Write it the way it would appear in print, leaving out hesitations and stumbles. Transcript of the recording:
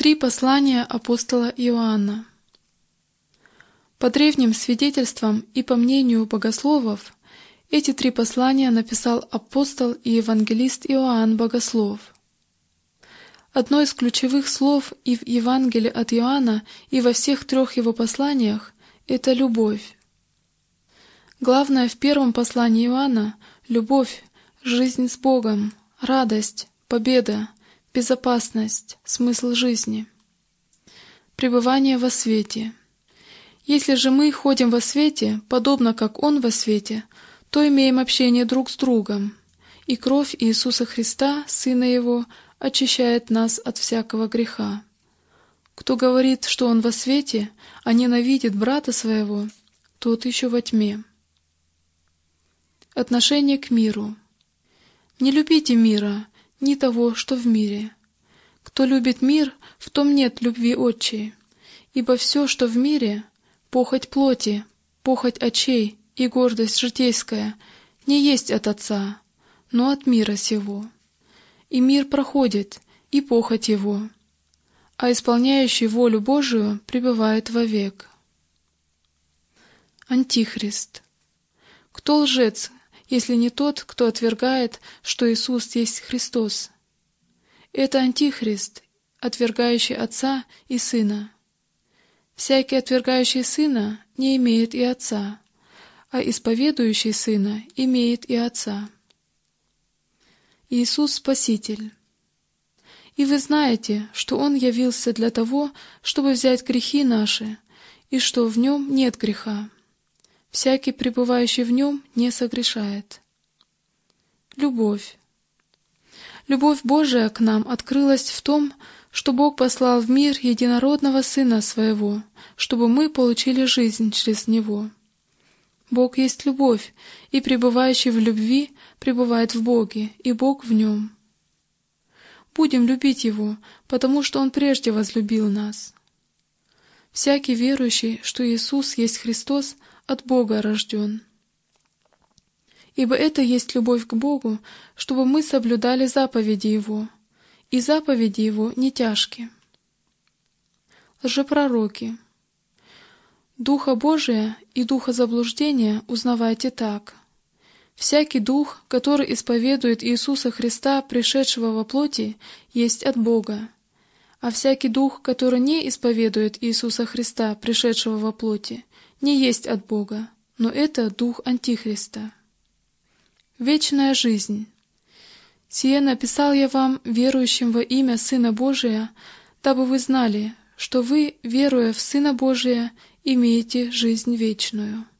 Три послания апостола Иоанна. По древним свидетельствам и по мнению богословов, эти три послания написал апостол и евангелист Иоанн Богослов. Одно из ключевых слов и в Евангелии от Иоанна, и во всех трех его посланиях — это любовь. Главное в первом послании Иоанна — любовь, жизнь с Богом, радость, победа, безопасность, смысл жизни. Пребывание во свете. Если же мы ходим во свете, подобно как Он во свете, то имеем общение друг с другом, и кровь Иисуса Христа, Сына Его, очищает нас от всякого греха. Кто говорит, что он во свете, а ненавидит брата своего, тот еще во тьме. Отношение к миру. Не любите мира, ни того, что в мире. Кто любит мир, в том нет любви Отчей. Ибо все, что в мире, похоть плоти, похоть очей и гордость житейская, не есть от Отца, но от мира сего. И мир проходит, и похоть его, а исполняющий волю Божию пребывает вовек. Антихрист. Кто лжец, если не тот, кто отвергает, что Иисус есть Христос? Это Антихрист, отвергающий Отца и Сына. Всякий, отвергающий Сына, не имеет и Отца, а исповедующий Сына имеет и Отца. Иисус Спаситель. И вы знаете, что Он явился для того, чтобы взять грехи наши, и что в Нем нет греха. Всякий, пребывающий в Нем, не согрешает. Любовь. Любовь Божия к нам открылась в том, что Бог послал в мир единородного Сына Своего, чтобы мы получили жизнь через Него. Бог есть любовь, и пребывающий в любви пребывает в Боге, и Бог в нем. Будем любить Его, потому что Он прежде возлюбил нас. Всякий верующий, что Иисус есть Христос, от Бога рожден. Ибо это есть любовь к Богу, чтобы мы соблюдали заповеди Его, и заповеди Его не тяжки. Лжепророки. Духа Божия и духа заблуждения узнавайте так. Всякий дух, который исповедует Иисуса Христа, пришедшего во плоти, есть от Бога, а всякий дух, который не исповедует Иисуса Христа, пришедшего во плоти, не есть от Бога, но это дух Антихриста. Вечная жизнь. Сие написал я вам, верующим во имя Сына Божия, дабы вы знали, что вы, веруя в Сына Божия, имеете жизнь вечную.